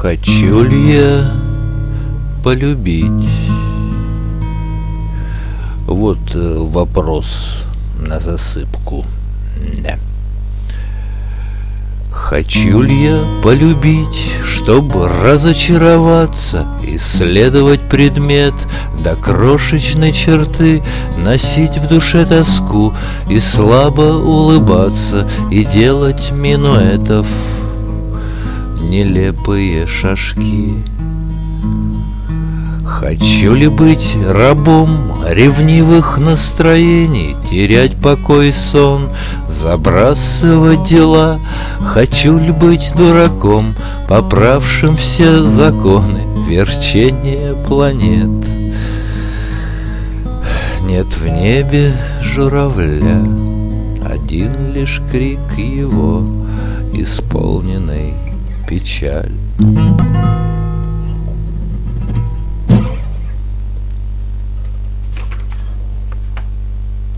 Хочу ли я полюбить? Вот вопрос на засыпку. Да. Хочу ли я полюбить, чтобы разочароваться, исследовать предмет до крошечной черты, носить в душе тоску и слабо улыбаться, и делать минуэтов нелепые шажки? Хочу ли быть рабом ревнивых настроений, терять покой и сон, забрасывать дела? Хочу ли быть дураком, поправшим все законы вращения планет? Нет в небе журавля, один лишь крик его, исполненный печаль.